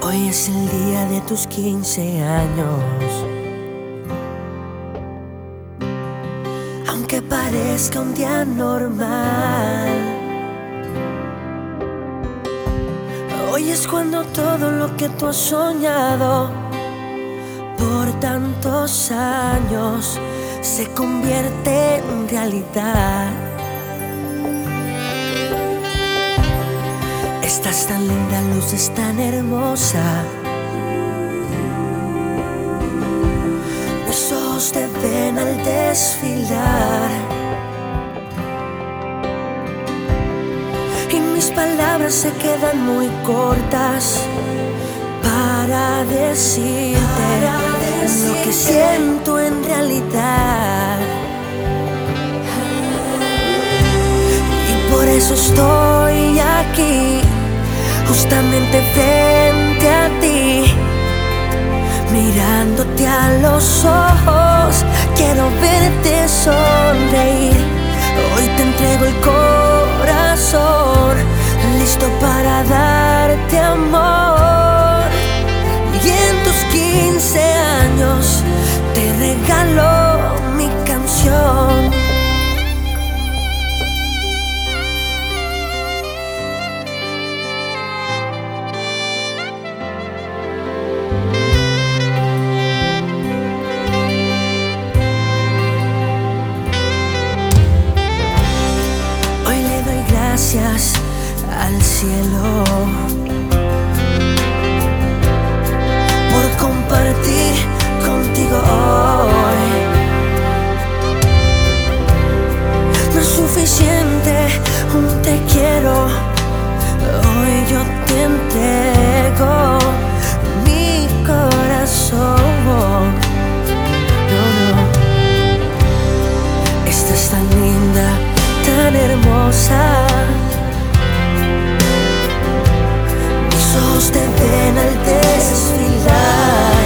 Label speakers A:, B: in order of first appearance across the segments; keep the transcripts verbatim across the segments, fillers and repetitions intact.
A: Hoy es el día de tus quince años. Aunque parezca un día normal, hoy es cuando todo lo que tú has soñado por tantos años se convierte en realidad. Estás tan linda, luces tan hermosa. Mis ojos te ven al desfilar y mis palabras se quedan muy cortas para decirte, para decirte lo que siento en realidad. Y por eso estoy aquí, justamente frente a ti, mirándote a los ojos. Quiero verte sonreír. Hoy te entrego el corazón, listo para darte amor. Y en tus quince años te regalo mi canción. Gracias al cielo por compartir contigo hoy. No es suficiente un te quiero, hoy yo te entrego mi corazón. No, no, estás tan linda, tan hermosa. Mis ojos te ven al desfilar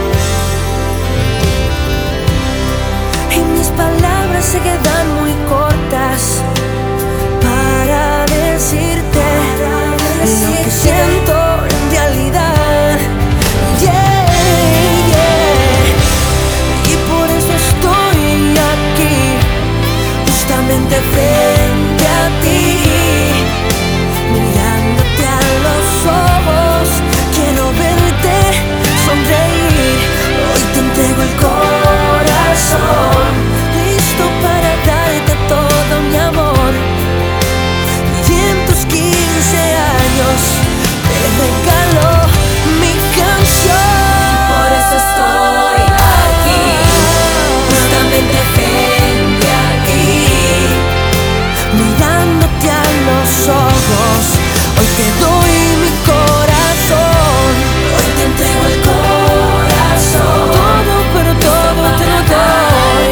A: y mis palabras se quedan muy cortas para decirte lo que siento en realidad. Yeah, yeah. Y por eso estoy aquí, justamente frente a ti, mirándote a los ojos. Quiero verte sonreír. Hoy te entrego el corazón, listo para darte todo mi amor. Y en tus quince años te regalo mi canción.
B: Y por eso estoy aquí, justamente frente a ti,
A: mirándote a los ojos. Hoy te doy mi corazón,
B: hoy te entrego el corazón,
A: todo, pero todo te lo doy.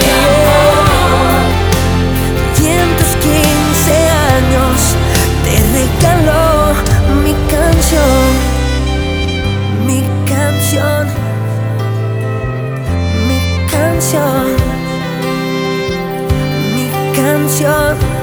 A: Y en tus quince años te regalo mi canción, mi canción, mi canción, mi canción.